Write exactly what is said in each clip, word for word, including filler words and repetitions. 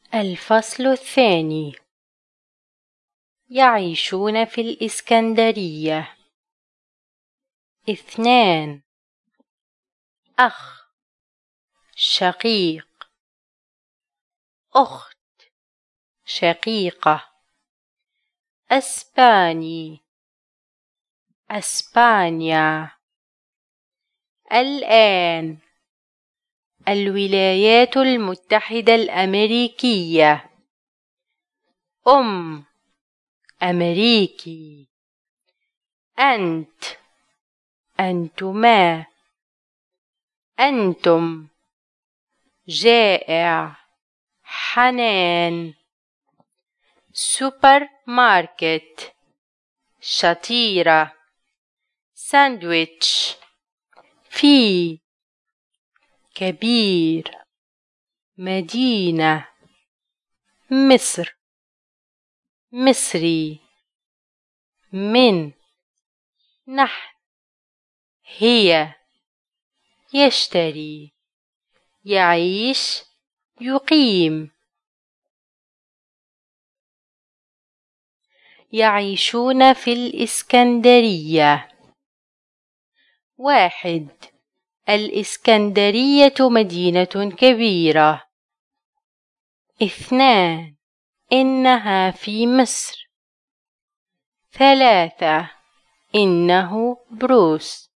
الفصل الثاني. يعيشون في الإسكندرية. اثنان: أخ، شقيق، أخت، شقيقة. أسباني، أسبانيا. الآن، الولايات المتحدة الأمريكية. أم، أمريكي. أنت، أنتما. أنتم، جائع، حنان. سوبر ماركت، شطيرة. ساندويتش، في. كبير، مدينة. مصر، مصري. من، نحن. هي، يشتري، يعيش، يقيم. يعيشون في الإسكندرية. واحد: الإسكندرية مدينة كبيرة. اثنان: إنها في مصر. ثلاثة: إنه بروس.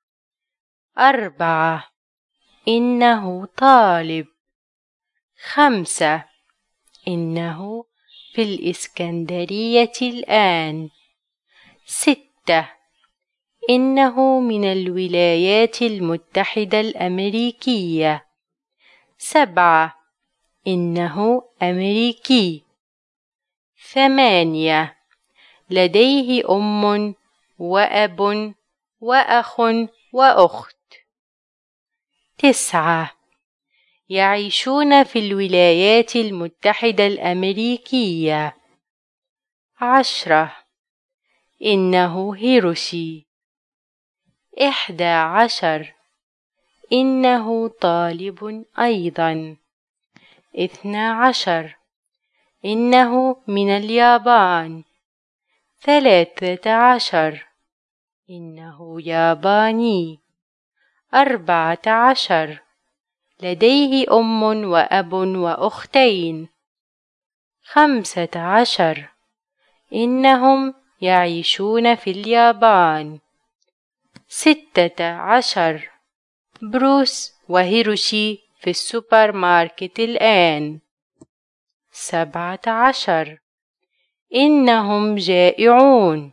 أربعة: إنه طالب. خمسة: إنه في الإسكندرية الآن. ستة: إنه من الولايات المتحدة الأمريكية. سبعة: إنه أمريكي. ثمانية: لديه أم وأب وأخ وأخت. تسعة: يعيشون في الولايات المتحدة الأمريكية. عشرة: إنه هيروشي. إحدى عشر: إنه طالب أيضا. اثنا عشر: إنه من اليابان. ثلاثة عشر: إنه ياباني. أربعة عشر: لديه أم وأب وأختين. خمسة عشر: إنهم يعيشون في اليابان. ستة عشر: بروس وهيروشي في السوبر ماركت الآن. سبعة عشر: إنهم جائعون.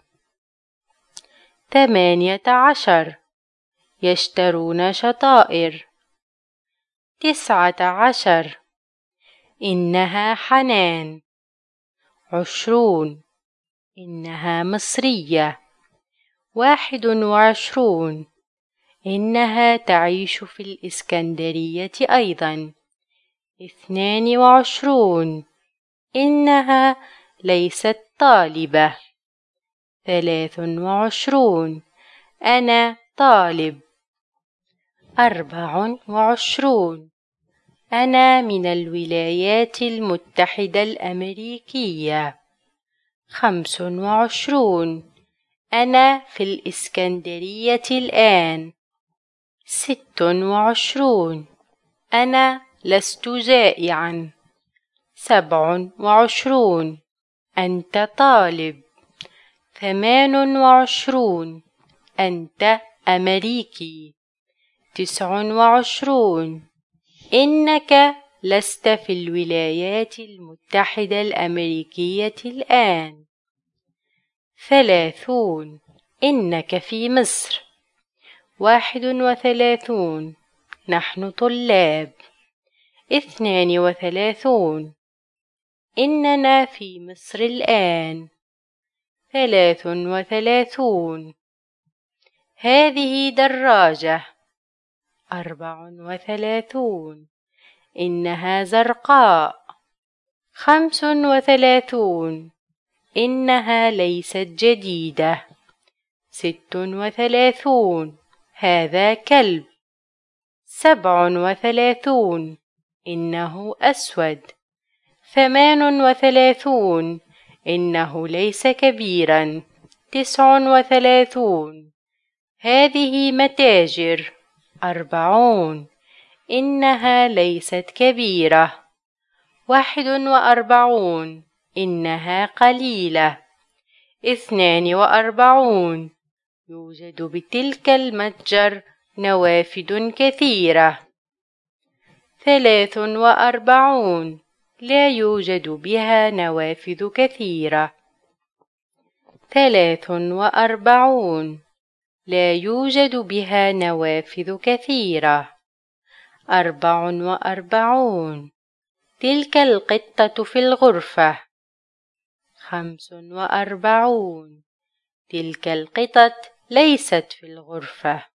ثمانية عشر: يشترون شطائر. تسعة عشر: إنها حنان. عشرون: إنها مصرية. واحد وعشرون: إنها تعيش في الإسكندرية أيضا. اثنان وعشرون: إنها ليست طالبة. ثلاث وعشرون: أنا طالب. أربع وعشرون: أنا من الولايات المتحدة الأمريكية. خمس وعشرون: أنا في الإسكندرية الآن. ست وعشرون: أنا لست جائعا. سبع وعشرون: أنت طالب. ثمان وعشرون: أنت أمريكي. تسع وعشرون: إنك لست في الولايات المتحدة الأمريكية الآن. ثلاثون: إنك في مصر. واحد وثلاثون: نحن طلاب. اثنان وثلاثون: إننا في مصر الآن. ثلاث وثلاثون: هذه دراجة. أربع وثلاثون: إنها زرقاء. خمس وثلاثون: إنها ليست جديدة. ست وثلاثون: هذا كلب. سبع وثلاثون: إنه أسود. ثمان وثلاثون إنه ليس كبيرا. تسع وثلاثون هذه متاجر. أربعون إنها ليست كبيرة. واحد وأربعون إنها قليلة. اثنان وأربعون يوجد بتلك المتجر نوافذ كثيرة. ثلاث وأربعون لا يوجد بها نوافذ كثيرة. ثلاث وأربعون لا يوجد بها نوافذ كثيرة. أربع وأربعون تلك القطة في الغرفة. خمس وأربعون تلك القطط ليست في الغرفة.